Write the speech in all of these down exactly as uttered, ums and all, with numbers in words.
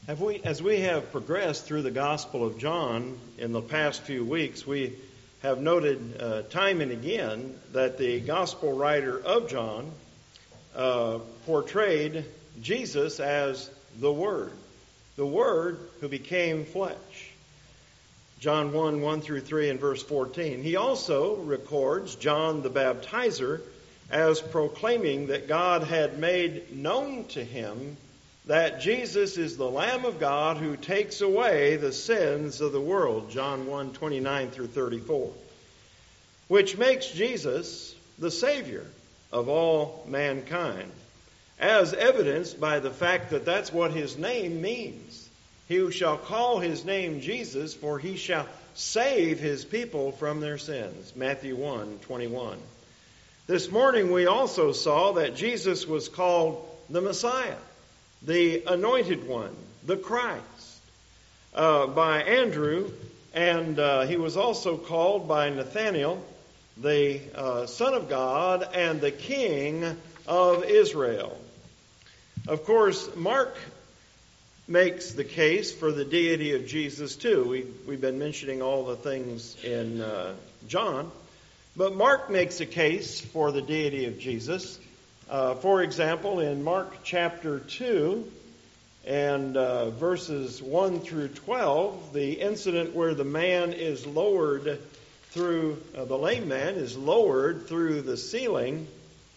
Have we, as we have progressed through the Gospel of John in the past few weeks, we have noted uh, time and again that the Gospel writer of John uh, portrayed Jesus as the Word, the Word who became flesh. John one, one through three and verse fourteen. He also records John the Baptizer as proclaiming that God had made known to him that Jesus is the Lamb of God who takes away the sins of the world, John one, twenty-nine through thirty-four, which makes Jesus the Savior of all mankind, as evidenced by the fact that that's what his name means. He who shall call his name Jesus, for he shall save his people from their sins, Matthew one, twenty-one. This morning we also saw that Jesus was called the Messiah, the Anointed One, the Christ, uh, by Andrew, and uh, he was also called by Nathanael, the uh, Son of God and the King of Israel. Of course, Mark makes the case for the deity of Jesus too. We, we've been mentioning all the things in uh, John, but Mark makes a case for the deity of Jesus. Uh, for example, in Mark chapter two and uh, verses one through twelve, the incident where the man is lowered through, uh, the lame man is lowered through the ceiling,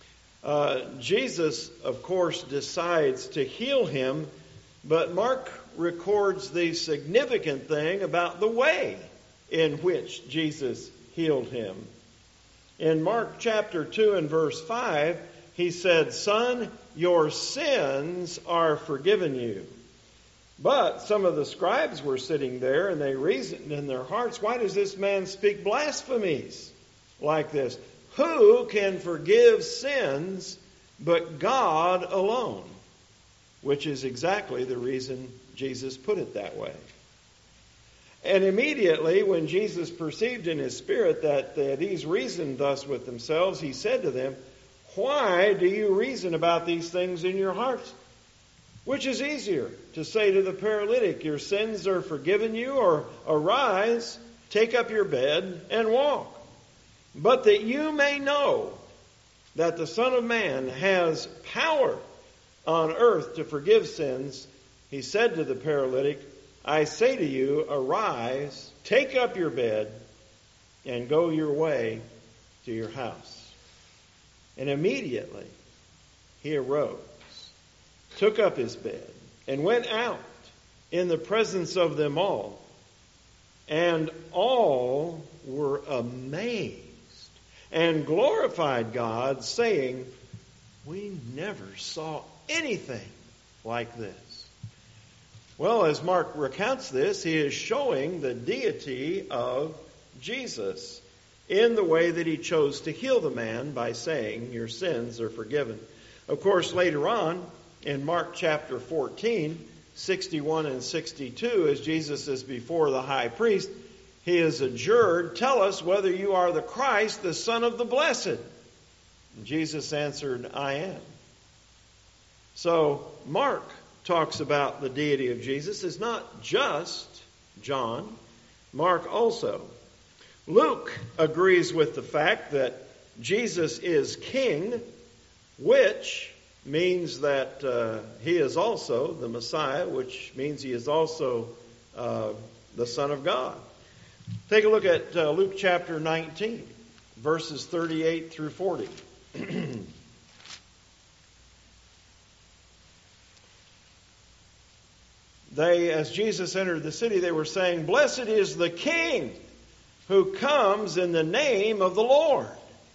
uh, Jesus, of course, decides to heal him, but Mark records the significant thing about the way in which Jesus healed him. In Mark chapter two and verse five, he said, "Son, your sins are forgiven you." But some of the scribes were sitting there, and they reasoned in their hearts, "Why does this man speak blasphemies like this? Who can forgive sins but God alone?" Which is exactly the reason Jesus put it that way. And immediately, when Jesus perceived in his spirit that uh, these reasoned thus with themselves, he said to them, "Why do you reason about these things in your hearts? Which is easier, to say to the paralytic, 'Your sins are forgiven you,' or 'Arise, take up your bed and walk'? But that you may know that the Son of Man has power on earth to forgive sins," he said to the paralytic, "I say to you, arise, take up your bed, and go your way to your house." And immediately he arose, took up his bed, and went out in the presence of them all. And all were amazed and glorified God, saying, "We never saw anything like this." Well, as Mark recounts this, he is showing the deity of Jesus in the way that he chose to heal the man by saying, "Your sins are forgiven." Of course, later on in Mark chapter fourteen, sixty-one and sixty-two, as Jesus is before the high priest, he is adjured, "Tell us whether you are the Christ, the Son of the Blessed." And Jesus answered, "I am." So Mark talks about the deity of Jesus is not just John, Mark also. Luke agrees with the fact that Jesus is king, which means that uh, he is also the Messiah, which means he is also uh, the Son of God. Take a look at uh, Luke chapter nineteen, verses thirty-eight through forty. They, as Jesus entered the city, they were saying, "Blessed is the King who comes in the name of the Lord.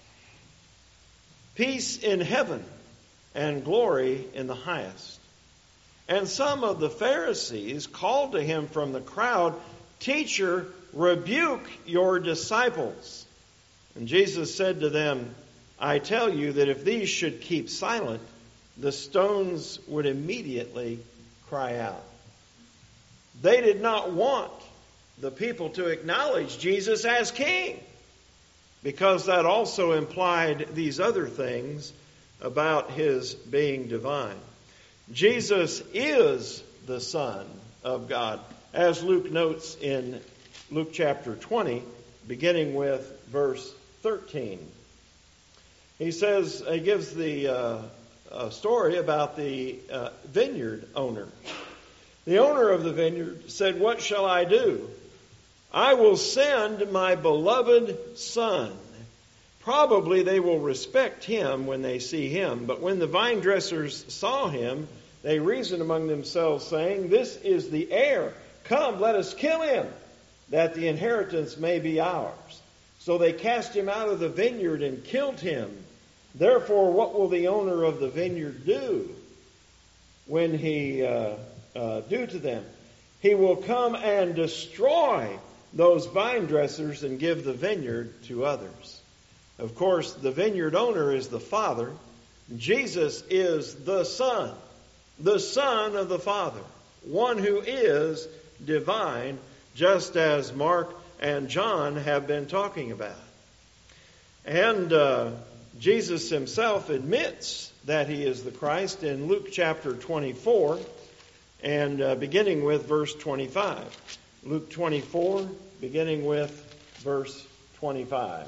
Peace in heaven and glory in the highest." And some of the Pharisees called to him from the crowd, "Teacher, rebuke your disciples." And Jesus said to them, "I tell you that if these should keep silent, the stones would immediately cry out." They did not want the people to acknowledge Jesus as king, because that also implied these other things about his being divine. Jesus is the Son of God. As Luke notes in Luke chapter twenty, beginning with verse thirteen. He says, he gives the uh, uh, story about the uh, vineyard owner. The owner of the vineyard said, "What shall I do? I will send my beloved son. Probably they will respect him when they see him." But when the vine dressers saw him, they reasoned among themselves, saying, "This is the heir. Come, let us kill him, that the inheritance may be ours." So they cast him out of the vineyard and killed him. Therefore, what will the owner of the vineyard do when he uh, uh, do to them? He will come and destroy those vine dressers and give the vineyard to others. Of course, the vineyard owner is the Father. Jesus is the Son, the Son of the Father, one who is divine, just as Mark and John have been talking about. And uh, Jesus himself admits that he is the Christ in Luke chapter twenty-four, and uh, beginning with verse twenty-five. Luke twenty-four, beginning with verse twenty-five.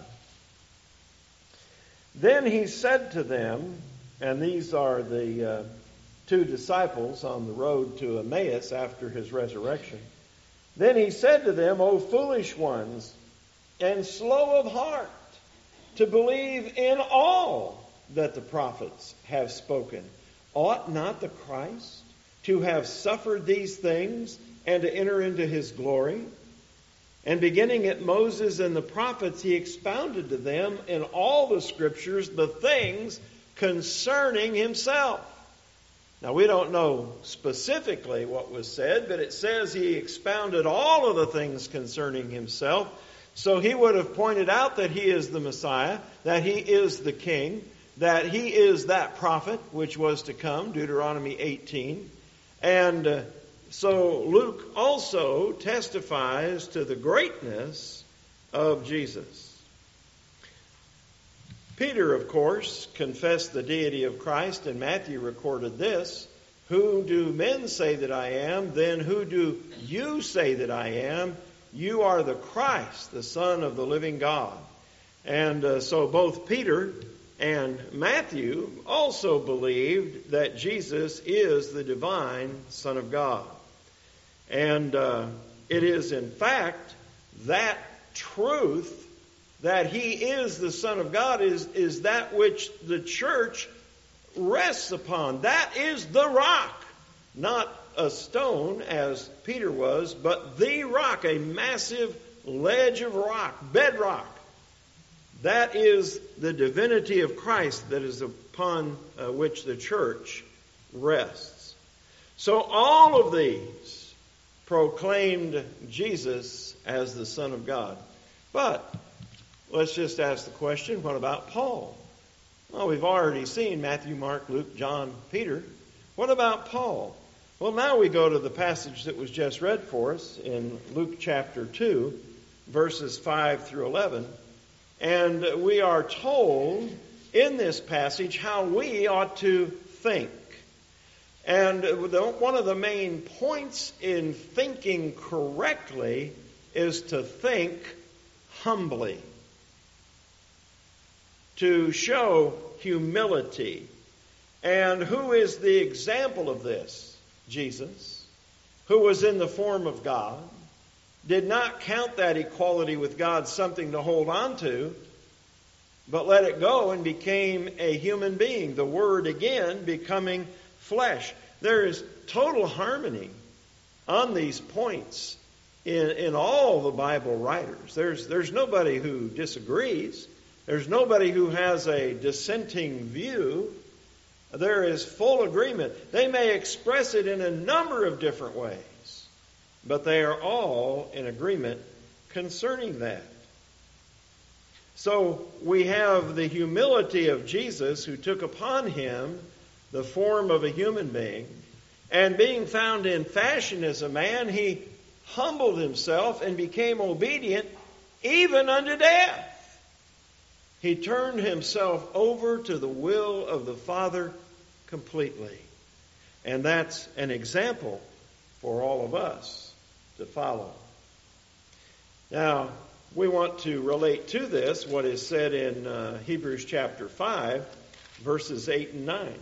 Then he said to them, and these are the uh, two disciples on the road to Emmaus after his resurrection. Then he said to them, "O foolish ones, and slow of heart, to believe in all that the prophets have spoken. Ought not the Christ to have suffered these things and to enter into his glory?" And beginning at Moses and the prophets, he expounded to them in all the scriptures the things concerning himself. Now, we don't know specifically what was said, but it says he expounded all of the things concerning himself. So he would have pointed out that he is the Messiah, that he is the King, that he is that prophet which was to come, Deuteronomy eighteen. And uh, so Luke also testifies to the greatness of Jesus. Peter, of course, confessed the deity of Christ, and Matthew recorded this: "Who do men say that I am? Then who do you say that I am? You are the Christ, the Son of the living God." And uh, so both Peter and Matthew also believed that Jesus is the divine Son of God. And uh, it is, in fact, that truth that he is the Son of God is, is that which the church rests upon. That is the rock, not a stone as Peter was, but the rock, a massive ledge of rock, bedrock. That is the divinity of Christ that is upon uh, which the church rests. So all of these proclaimed Jesus as the Son of God. But let's just ask the question, what about Paul? Well, we've already seen Matthew, Mark, Luke, John, Peter. What about Paul? Well, now we go to the passage that was just read for us in Luke chapter two, verses five through eleven. And we are told in this passage how we ought to think. And one of the main points in thinking correctly is to think humbly, to show humility. And who is the example of this? Jesus, who was in the form of God, did not count that equality with God something to hold on to, but let it go and became a human being. The Word, again, becoming flesh. There is total harmony on these points in, in all the Bible writers. There's, there's nobody who disagrees. There's nobody who has a dissenting view. There is full agreement. They may express it in a number of different ways, but they are all in agreement concerning that. So we have the humility of Jesus, who took upon him the form of a human being, and being found in fashion as a man, he humbled himself and became obedient even unto death. He turned himself over to the will of the Father completely. And that's an example for all of us to follow. Now, we want to relate to this what is said in uh, Hebrews chapter five, verses eight and nine.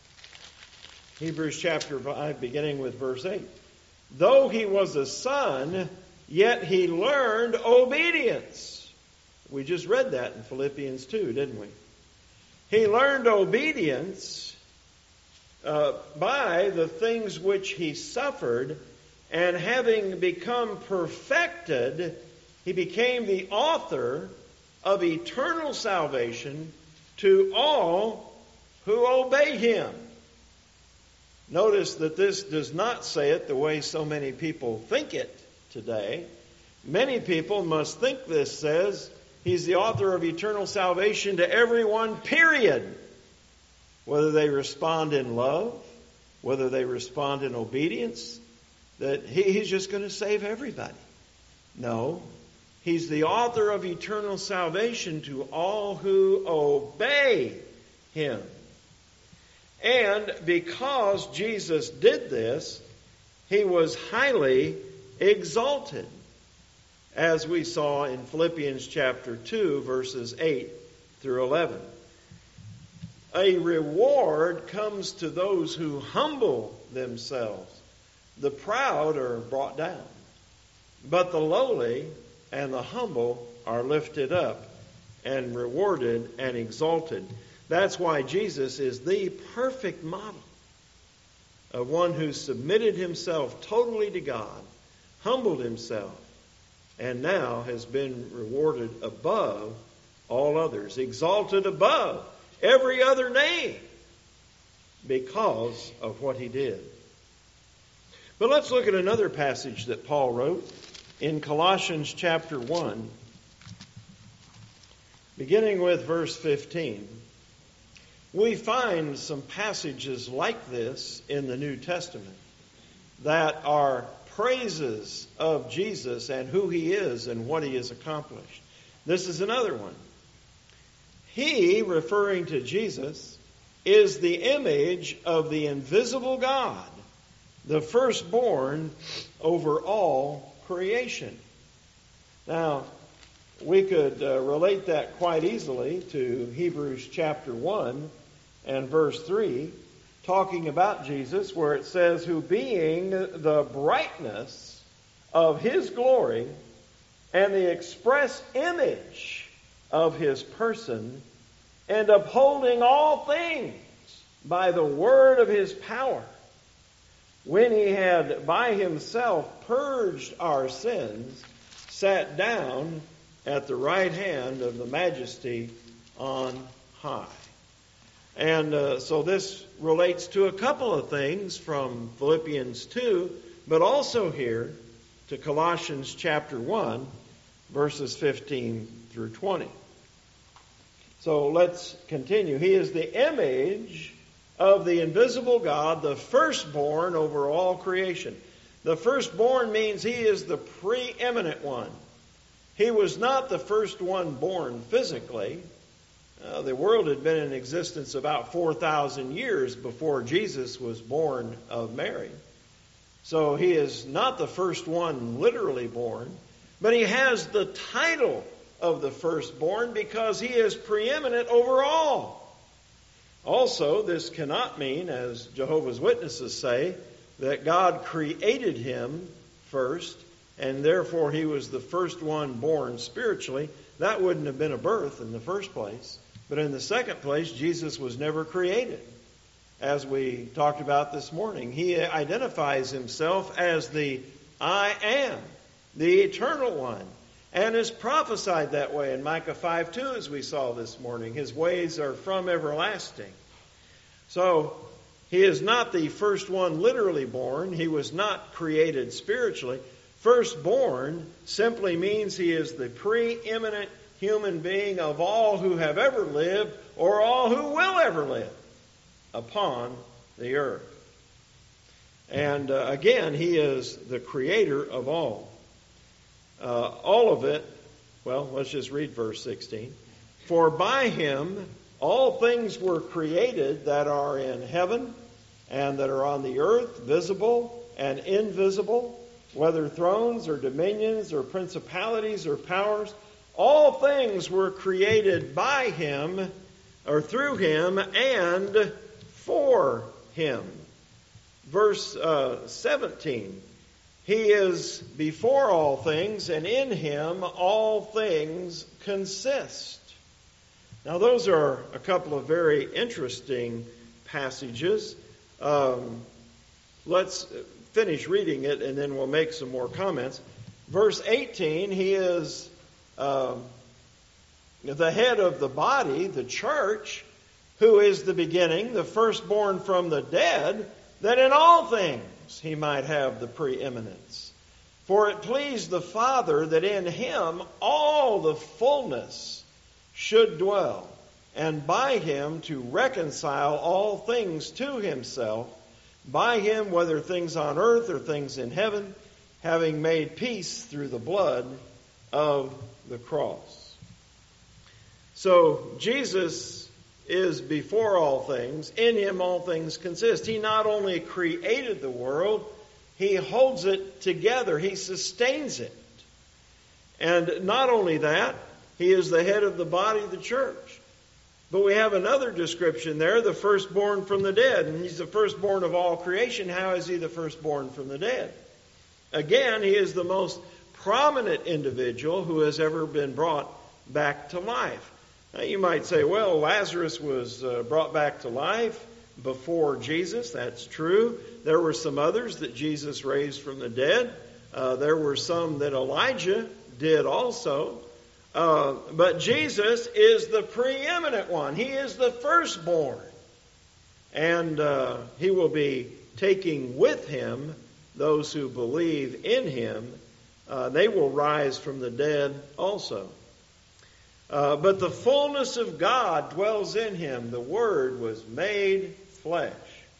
Hebrews chapter five, beginning with verse eight. Though he was a son, yet he learned obedience. We just read that in Philippians two, didn't we? He learned obedience uh, by the things which he suffered, and having become perfected, he became the author of eternal salvation to all who obey him. Notice that this does not say it the way so many people think it today. Many people must think this says he's the author of eternal salvation to everyone, period. Whether they respond in love, whether they respond in obedience, that he, he's just going to save everybody. No. He's the author of eternal salvation to all who obey him. And because Jesus did this, he was highly exalted, as we saw in Philippians chapter two, verses eight through eleven. A reward comes to those who humble themselves. The proud are brought down, but the lowly and the humble are lifted up and rewarded and exalted. That's why Jesus is the perfect model of one who submitted himself totally to God, humbled himself, and now has been rewarded above all others, exalted above every other name because of what he did. But let's look at another passage that Paul wrote in Colossians chapter one, beginning with verse fifteen. We find some passages like this in the New Testament that are praises of Jesus and who he is and what he has accomplished. This is another one. He, referring to Jesus, is the image of the invisible God, the firstborn over all creation. Now, we could uh, relate that quite easily to Hebrews chapter one and verse three, talking about Jesus, where it says, who being the brightness of his glory and the express image of his person, and upholding all things by the word of his power, when he had by himself purged our sins, sat down at the right hand of the Majesty on high. And uh, so this relates to a couple of things from Philippians two, but also here to Colossians chapter one, verses fifteen through twenty. So let's continue. He is the image of the invisible God, the firstborn over all creation. The firstborn means he is the preeminent one. He was not the first one born physically. Uh, the world had been in existence about four thousand years before Jesus was born of Mary. So he is not the first one literally born, but he has the title of the firstborn because he is preeminent over all. Also, this cannot mean, as Jehovah's Witnesses say, that God created him first, and therefore he was the first one born spiritually. That wouldn't have been a birth in the first place. But in the second place, Jesus was never created. As we talked about this morning, he identifies himself as the I am, the eternal one, and is prophesied that way in Micah five two, as we saw this morning. His ways are from everlasting. So he is not the first one literally born. He was not created spiritually. Firstborn simply means he is the preeminent human being of all who have ever lived or all who will ever live upon the earth. And uh, again, he is the creator of all. Uh, all of it, well, let's just read verse sixteen. For by him all things were created that are in heaven and that are on the earth, visible and invisible, whether thrones or dominions or principalities or powers, all things were created by him or through him and for him. Verse uh, seventeen, he is before all things, and in him all things consist. Now those are a couple of very interesting passages. Um, let's finish reading it and then we'll make some more comments. Verse eighteen, he is uh, the head of the body, the church, who is the beginning, the firstborn from the dead, that in all things he might have the preeminence. For it pleased the Father that in him all the fullness should dwell, and by him to reconcile all things to himself, by him whether things on earth or things in heaven, having made peace through the blood of the cross. So Jesus is before all things. In him all things consist. He not only created the world, he holds it together. He sustains it. And not only that, he is the head of the body of the church. But we have another description there, the firstborn from the dead. And he's the firstborn of all creation. How is he the firstborn from the dead? Again, he is the most prominent individual who has ever been brought back to life. Now, you might say, well, Lazarus was uh, brought back to life before Jesus. That's true. There were some others that Jesus raised from the dead. Uh, there were some that Elijah did also. Uh, but Jesus is the preeminent one. He is the firstborn. And uh, he will be taking with him those who believe in him. Uh, they will rise from the dead also. Uh, but the fullness of God dwells in him. The Word was made flesh.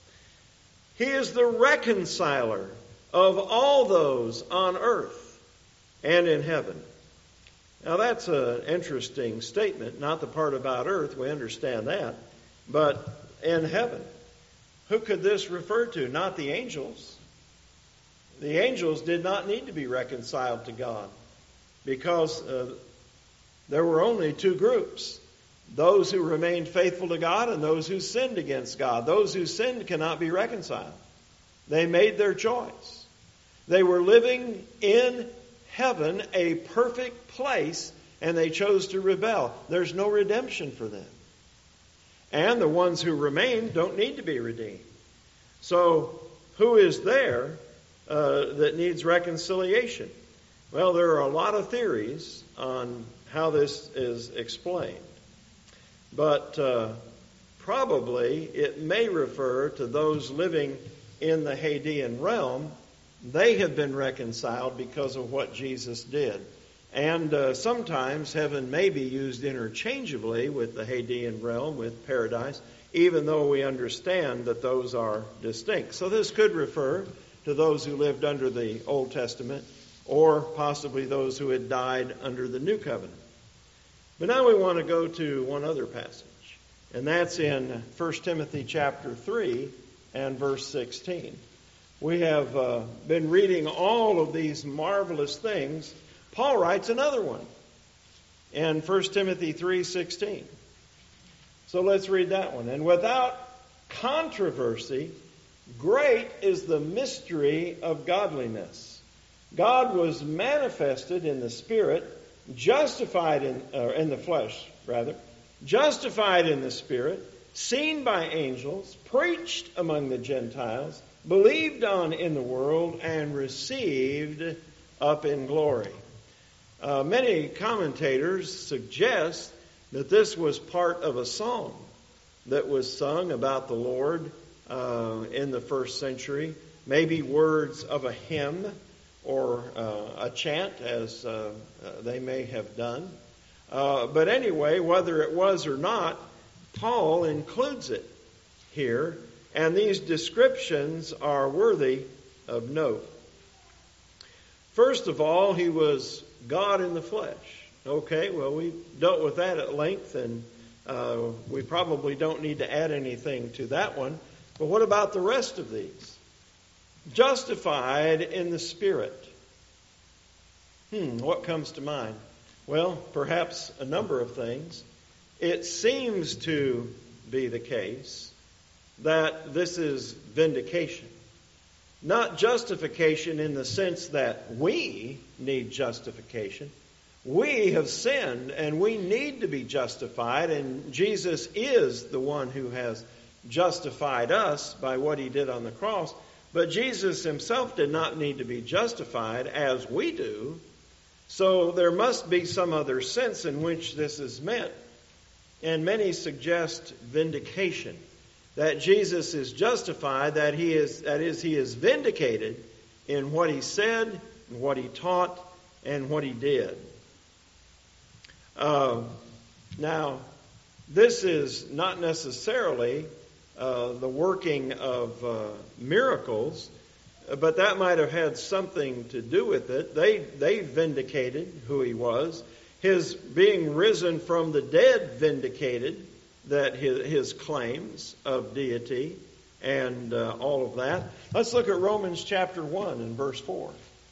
He is the reconciler of all those on earth and in heaven. Now that's an interesting statement. Not the part about earth, we understand that. But in heaven. Who could this refer to? Not the angels. The angels did not need to be reconciled to God because uh, there were only two groups. Those who remained faithful to God and those who sinned against God. Those who sinned cannot be reconciled. They made their choice. They were living in heaven, a perfect place, and they chose to rebel. There's no redemption for them. And the ones who remain don't need to be redeemed. So, who is there uh, that needs reconciliation? Well, there are a lot of theories on how this is explained. But uh, probably it may refer to those living in the Hadean realm. They have been reconciled because of what Jesus did. And uh, sometimes heaven may be used interchangeably with the Hadean realm, with paradise, even though we understand that those are distinct. So this could refer to those who lived under the Old Testament, or possibly those who had died under the New Covenant. But now we want to go to one other passage, and that's in First Timothy chapter three and verse sixteen. We have uh, been reading all of these marvelous things. Paul writes another one in First Timothy three sixteen. So let's read that one. And without controversy, great is the mystery of godliness. God was manifested in the Spirit, justified in, uh, in the flesh, rather, justified in the Spirit, seen by angels, preached among the Gentiles, believed on in the world, and received up in glory. Uh, many commentators suggest that this was part of a song that was sung about the Lord uh, in the first century, maybe words of a hymn or uh, a chant, as uh, uh, they may have done. Uh, but anyway, whether it was or not, Paul includes it here, and these descriptions are worthy of note. First of all, he was God in the flesh. Okay, well, we dealt with that at length, and uh, we probably don't need to add anything to that one. But what about the rest of these? Justified in the Spirit. Hmm, what comes to mind? Well, perhaps a number of things. It seems to be the case that this is vindication. Not justification in the sense that we need justification. We have sinned and we need to be justified, and Jesus is the one who has justified us by what he did on the cross. But Jesus himself did not need to be justified as we do. So there must be some other sense in which this is meant. And many suggest vindication. That Jesus is justified, that he is, that is, he is vindicated in what he said, and what he taught, and what he did. Uh, now, this is not necessarily uh, the working of uh, miracles, but that might have had something to do with it. They they vindicated who he was. His being risen from the dead vindicated that his, his claims of deity and uh, all of that. Let's look at Romans chapter one and verse four.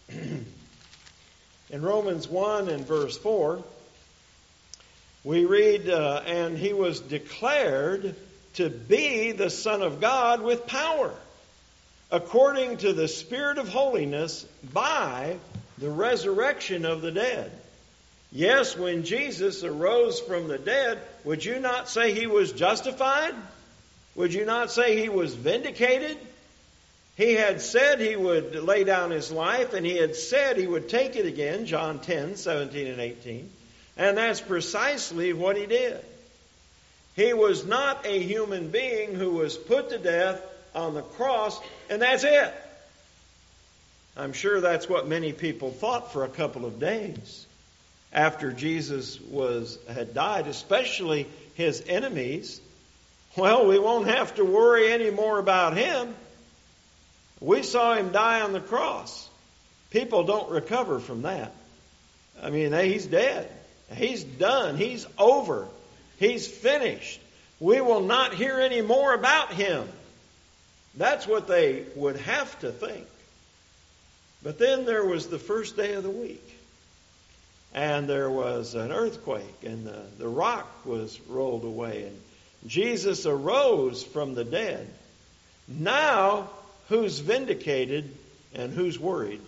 In Romans one and verse four, we read, uh, and he was declared to be the Son of God with power, according to the Spirit of holiness, by the resurrection of the dead. Yes, when Jesus arose from the dead, would you not say he was justified? Would you not say he was vindicated? He had said he would lay down his life, and he had said he would take it again, John ten, seventeen and eighteen. And that's precisely what he did. He was not a human being who was put to death on the cross, and that's it. I'm sure that's what many people thought for a couple of days after Jesus was had died, especially his enemies. Well, we won't have to worry any more about him. We saw him die on the cross. People don't recover from that. I mean, he's dead. He's done. He's over. He's finished. We will not hear any more about him. That's what they would have to think. But then there was the first day of the week. And there was an earthquake, and the, the rock was rolled away, and Jesus arose from the dead. Now, who's vindicated and who's worried?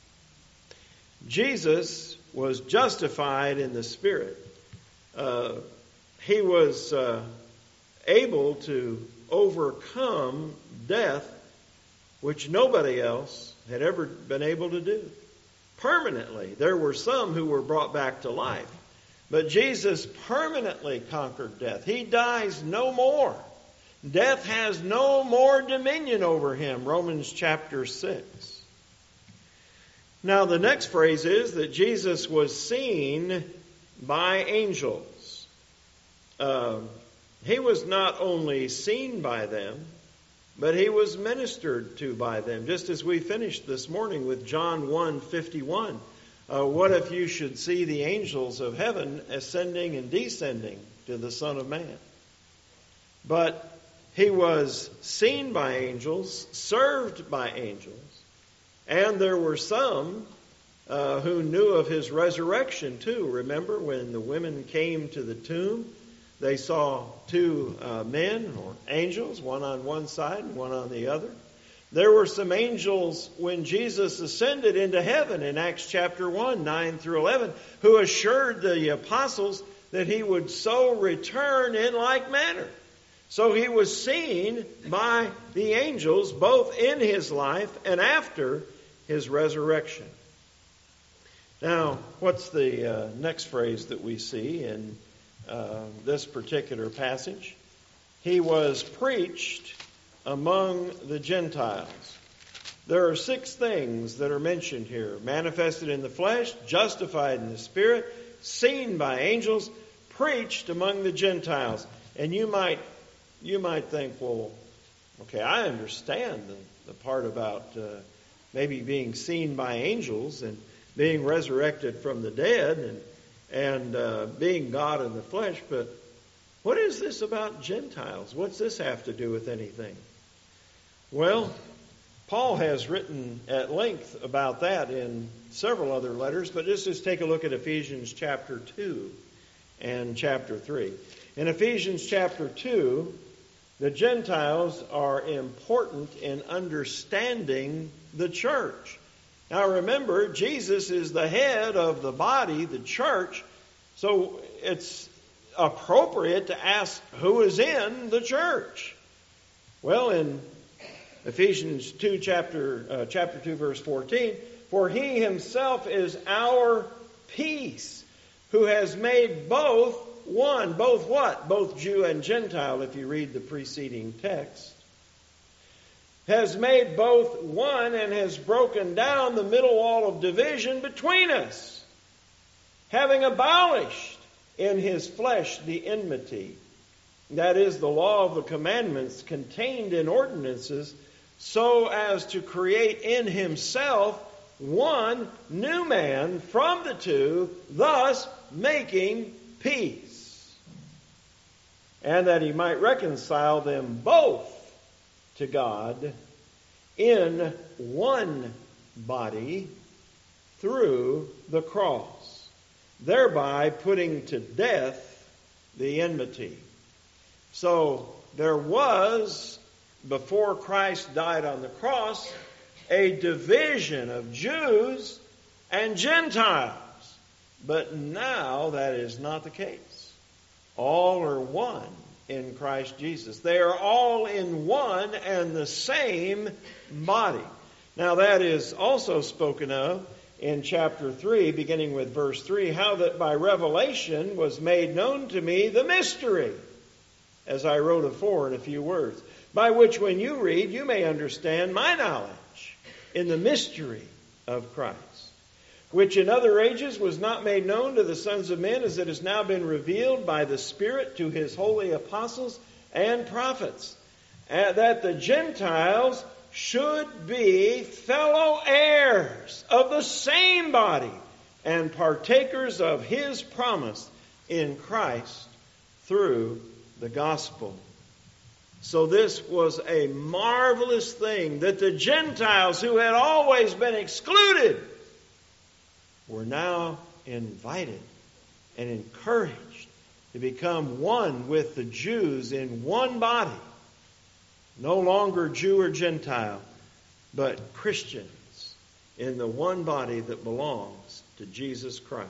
Jesus was justified in the Spirit. Uh, he was uh, able to overcome death, which nobody else had ever been able to do. Permanently. There were some who were brought back to life. But Jesus permanently conquered death. He dies no more. Death has no more dominion over him. Romans chapter six. Now the next phrase is that Jesus was seen by angels. Uh, he was not only seen by them, but he was ministered to by them, just as we finished this morning with John one fifty-one. Uh, what if you should see the angels of heaven ascending and descending to the Son of Man? But he was seen by angels, served by angels, and there were some uh, who knew of his resurrection too. Remember when the women came to the tomb? They saw two uh, men or angels, one on one side and one on the other. There were some angels when Jesus ascended into heaven in Acts chapter one, nine through eleven, who assured the apostles that he would so return in like manner. So he was seen by the angels both in his life and after his resurrection. Now, what's the uh, next phrase that we see in Uh, this particular passage? He was preached among the Gentiles. There are six things that are mentioned here: manifested in the flesh, justified in the Spirit, seen by angels, preached among the Gentiles. And you might you might think, well, okay, I understand the, the part about uh, maybe being seen by angels and being resurrected from the dead and and uh, being God in the flesh, but what is this about Gentiles? What's this have to do with anything? Well, Paul has written at length about that in several other letters, but let's just take a look at Ephesians chapter two and chapter three. In Ephesians chapter two, the Gentiles are important in understanding the church. Now remember, Jesus is the head of the body, the church, so it's appropriate to ask who is in the church. Well, in Ephesians two, chapter, uh, chapter two, verse fourteen, for he himself is our peace, who has made both one. Both what? Both Jew and Gentile, if you read the preceding text. Has made both one and has broken down the middle wall of division between us, having abolished in his flesh the enmity, that is, the law of the commandments contained in ordinances, so as to create in himself one new man from the two, thus making peace, and that he might reconcile them both to God in one body through the cross, thereby putting to death the enmity. So there was, before Christ died on the cross, a division of Jews and Gentiles. But now that is not the case. All are one in Christ Jesus. They are all in one and the same body. Now that is also spoken of in chapter three, beginning with verse three, how that by revelation was made known to me the mystery, as I wrote afore in a few words, by which when you read, you may understand my knowledge in the mystery of Christ, which in other ages was not made known to the sons of men, as it has now been revealed by the Spirit to his holy apostles and prophets, that the Gentiles should be fellow heirs of the same body and partakers of his promise in Christ through the gospel. So this was a marvelous thing, that the Gentiles, who had always been excluded, were now invited and encouraged to become one with the Jews in one body. No longer Jew or Gentile, but Christians in the one body that belongs to Jesus Christ.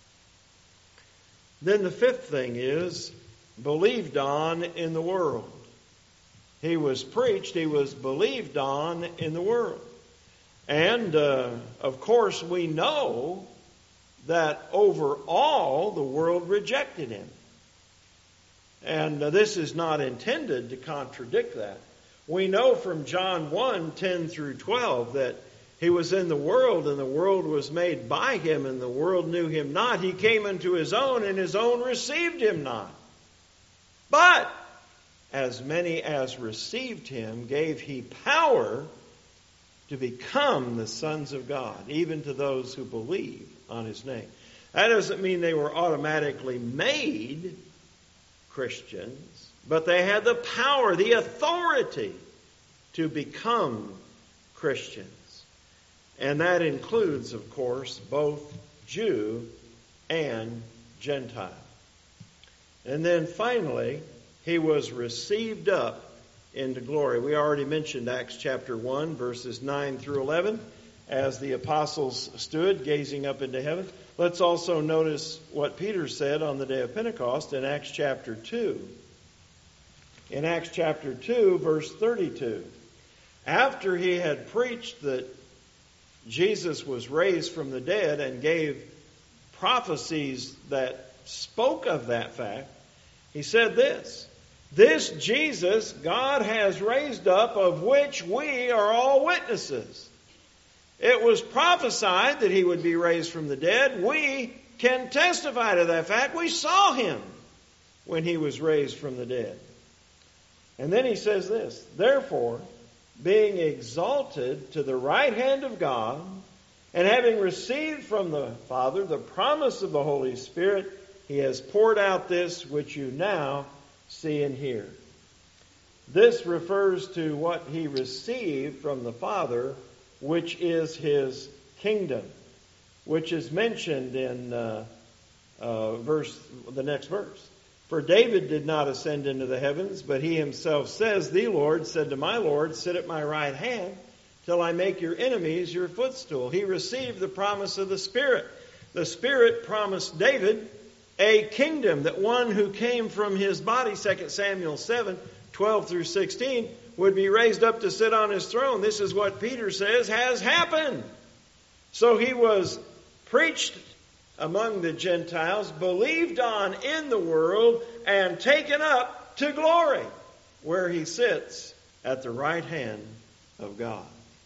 Then the fifth thing is believed on in the world. He was preached, he was believed on in the world. And, uh, of course, we know that overall the world rejected him. And uh, this is not intended to contradict that. We know from John one, ten through twelve, that he was in the world, and the world was made by him, and the world knew him not. He came unto his own, and his own received him not. But as many as received him gave he power to become the sons of God, even to those who believe on his name. That doesn't mean they were automatically made Christians, but they had the power, the authority to become Christians. And that includes, of course, both Jew and Gentile. And then finally, he was received up into glory. We already mentioned Acts chapter one, verses nine through eleven, as the apostles stood gazing up into heaven. Let's also notice what Peter said on the day of Pentecost in Acts chapter two. In Acts chapter two, verse thirty-two. After he had preached that Jesus was raised from the dead and gave prophecies that spoke of that fact, he said this: "This Jesus God has raised up, of which we are all witnesses." It was prophesied that he would be raised from the dead. We can testify to that fact. We saw him when he was raised from the dead. And then he says this: "Therefore, being exalted to the right hand of God, and having received from the Father the promise of the Holy Spirit, he has poured out this which you now see and hear." This refers to what he received from the Father, which is his kingdom, which is mentioned in uh, uh, verse the next verse. For David did not ascend into the heavens, but he himself says, the Lord said to my Lord, sit at my right hand till I make your enemies your footstool. He received the promise of the Spirit. The Spirit promised David a kingdom, that one who came from his body, Second Samuel seven, twelve through sixteen, would be raised up to sit on his throne. This is what Peter says has happened. So he was preached among the Gentiles, believed on in the world, and taken up to glory, where he sits at the right hand of God.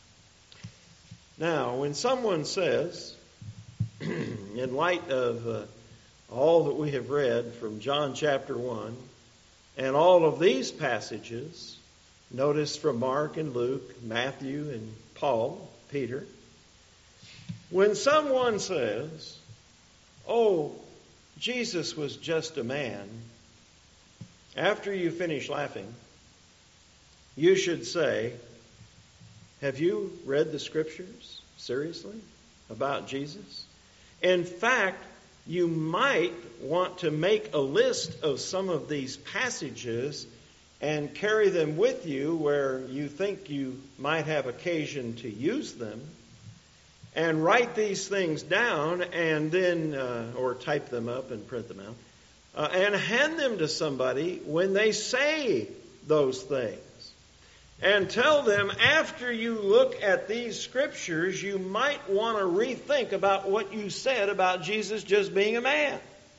Now, when someone says, in light of uh, all that we have read from John chapter one, and all of these passages, notice from Mark and Luke, Matthew and Paul, Peter, when someone says, oh, Jesus was just a man, after you finish laughing, you should say, have you read the Scriptures seriously about Jesus? In fact, you might want to make a list of some of these passages and carry them with you where you think you might have occasion to use them, and write these things down and then, uh, or type them up and print them out, uh, and hand them to somebody when they say those things. And tell them, after you look at these Scriptures, you might want to rethink about what you said about Jesus just being a man.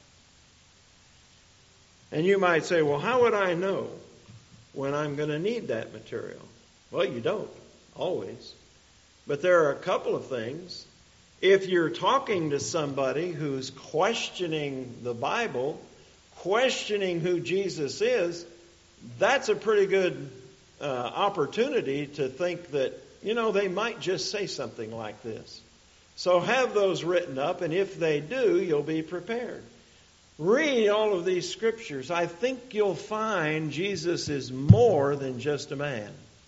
And you might say, well, how would I know when I'm going to need that material? Well, you don't, always. But there are a couple of things. If you're talking to somebody who's questioning the Bible, questioning who Jesus is, that's a pretty good uh, opportunity to think that, you know, they might just say something like this. So have those written up, and if they do, you'll be prepared. Read all of these Scriptures. I think you'll find Jesus is more than just a man.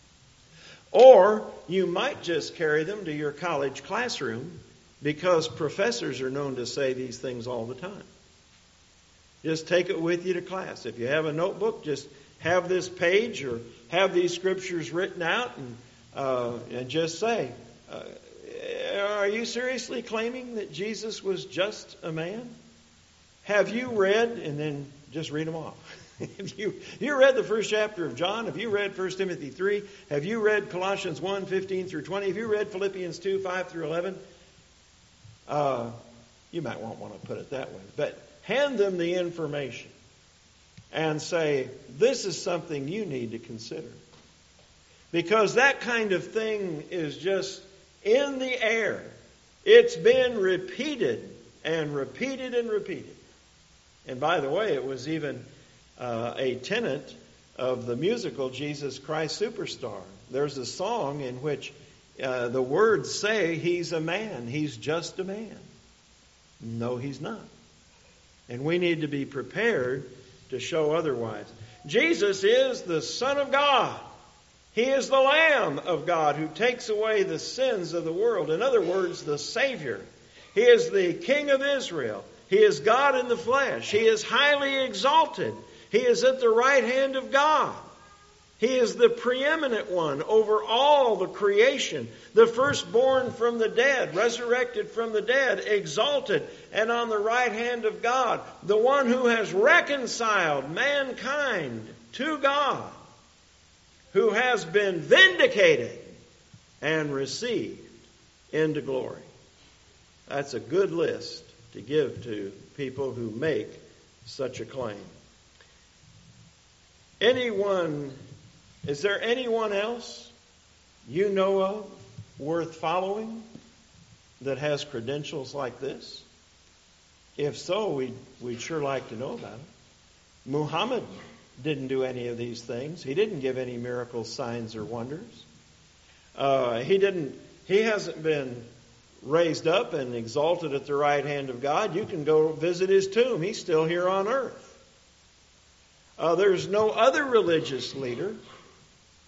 Or you might just carry them to your college classroom, because professors are known to say these things all the time. Just take it with you to class. If you have a notebook, just have this page or have these Scriptures written out and, uh, and just say, uh, are you seriously claiming that Jesus was just a man? Have you read, and then just read them off. Have you, you read the first chapter of John? Have you read First Timothy three? Have you read Colossians one, fifteen through twenty? Have you read Philippians two, five through eleven? Uh, you might want, want to put it that way. But hand them the information and say, this is something you need to consider. Because that kind of thing is just in the air. It's been repeated and repeated and repeated. And by the way, it was even Uh, a tenet of the musical Jesus Christ Superstar. There's a song in which uh, the words say he's a man. He's just a man. No, he's not. And we need to be prepared to show otherwise. Jesus is the Son of God. He is the Lamb of God who takes away the sins of the world. In other words, the Savior. He is the King of Israel. He is God in the flesh. He is highly exalted. He is at the right hand of God. He is the preeminent one over all the creation, the firstborn from the dead, resurrected from the dead, exalted, and on the right hand of God, the one who has reconciled mankind to God, who has been vindicated and received into glory. That's a good list to give to people who make such a claim. Anyone, is there anyone else you know of worth following that has credentials like this? If so, we'd, we'd sure like to know about it. Muhammad didn't do any of these things. He didn't give any miracles, signs, or wonders. Uh, he didn't. He hasn't been raised up and exalted at the right hand of God. You can go visit his tomb. He's still here on earth. Uh, there's no other religious leader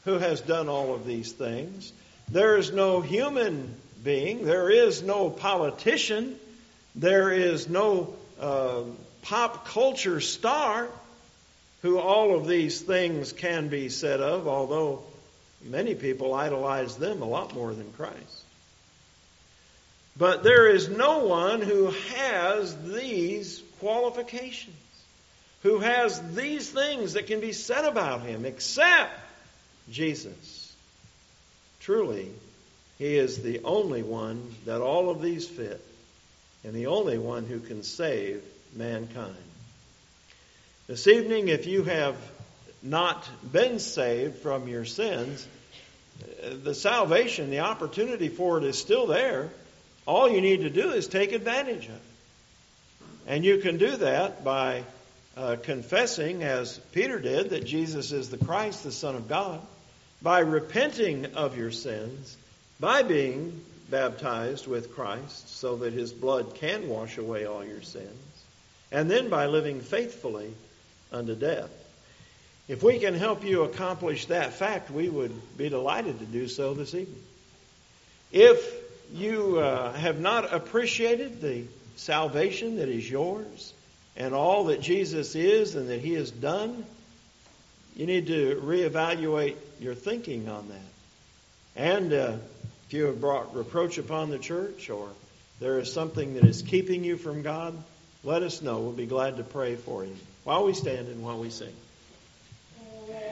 who has done all of these things. There is no human being. There is no politician. There is no uh, pop culture star who all of these things can be said of, although many people idolize them a lot more than Christ. But there is no one who has these qualifications, who has these things that can be said about him, except Jesus. Truly, he is the only one that all of these fit, and the only one who can save mankind. This evening, if you have not been saved from your sins, the salvation, the opportunity for it is still there. All you need to do is take advantage of it. And you can do that by uh, confessing, as Peter did, that Jesus is the Christ, the Son of God, by repenting of your sins, by being baptized with Christ so that his blood can wash away all your sins, and then by living faithfully unto death. If we can help you accomplish that fact, we would be delighted to do so this evening. If you uh, have not appreciated the salvation that is yours and all that Jesus is and that he has done, you need to reevaluate your thinking on that. And uh, if you have brought reproach upon the church, or there is something that is keeping you from God, let us know. We'll be glad to pray for you while we stand and while we sing.